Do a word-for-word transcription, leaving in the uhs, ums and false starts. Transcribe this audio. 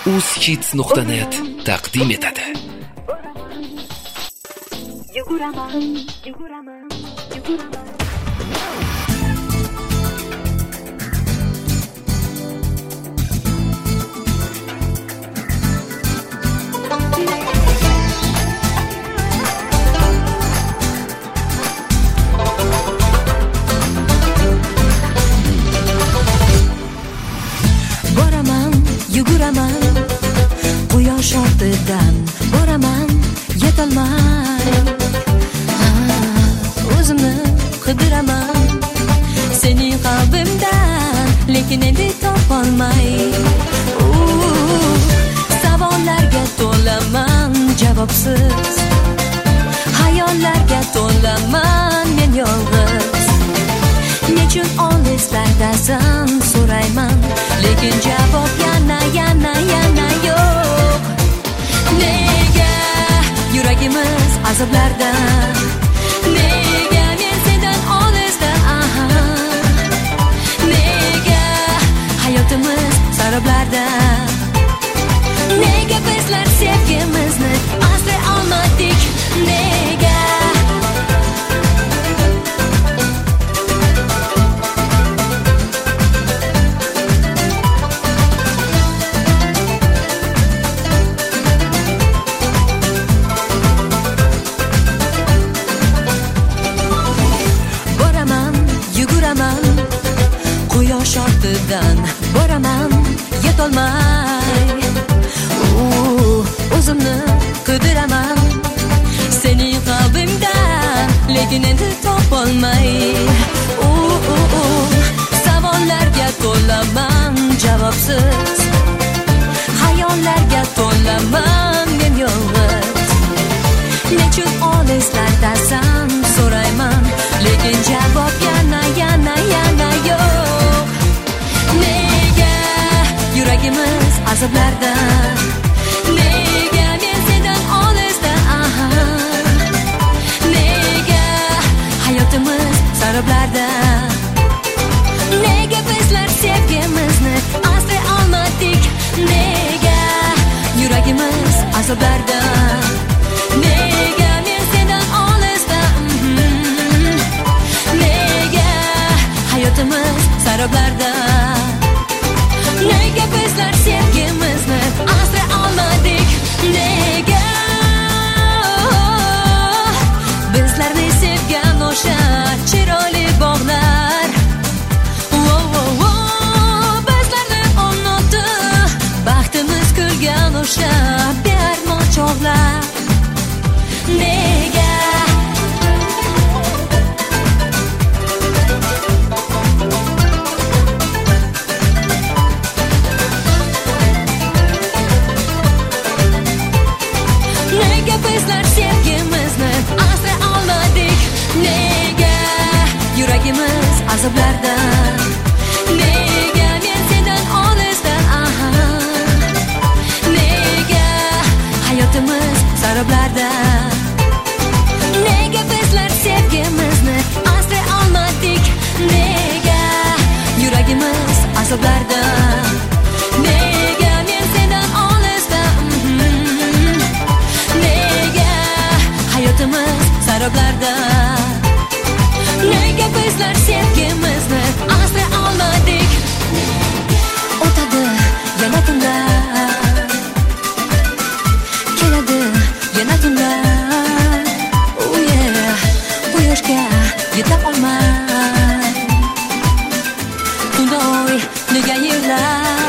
uzhits nuqta net taqdim etadi. Yuguraman, yuguraman, yuguraman. Boraman, yuguraman, quyosh ortidan boraman, yetolmay. O'zimni qidiraman sening qalbimdan, lekin endi topolmay. Savollarga to'laman javobsiz, hayollarga to'laman men yolg'iz. Nechun olislardasan so'rayman, lekin javob yana yana yana yo'q. Nega yuragimiz azoblarda, nega men sendan olisda, aha. Nega hayotimiz saroblarda, nega bizlar sevgimizni asray olmadik, nega? Quyosh ortidan boraman, yetolmay. O'zimni qidiraman sening qalbingdan, lekin endi topolmay. Savollarga to'laman javobsiz, hayollarga to'laman men yolg'iz. Nechun olislardasan so'rayman, lekin javob yana yana yana yo'q. Nega yuragimiz azoblarda, nega men sendan olisda, aha. Nega hayotimiz saroblarda, nega bizlar sevgimizni asray olmadik, nega yuragimiz azoblarda, nega men sendan olisda, nega hayotimiz saroblarda, nega bizlar sevgimizni asray olmadik, nega bizlarni sevgan o'sha chiroyli bog'lar, bizlarni unutdi baxtimiz kulgan o'sha bearmon chog'lar, nega? Nega bizlar sevgimizni asray olmadik, nega yuragimiz azoblarda, nega men sendan olisda, aha. Nega hayotimiz saroblarda, nega bizlar sevgimizni asray olmadik, nega yuragimiz azoblarda, nega men sendan olisda, nega hayotimiz saroblarda, nega bizlar sevgimizni asray olmadik. O'tadi yana kunlar, keladi yana tunlar, oh yeah, quyoshga yeta olmay. Tunda oy nega yig'lar,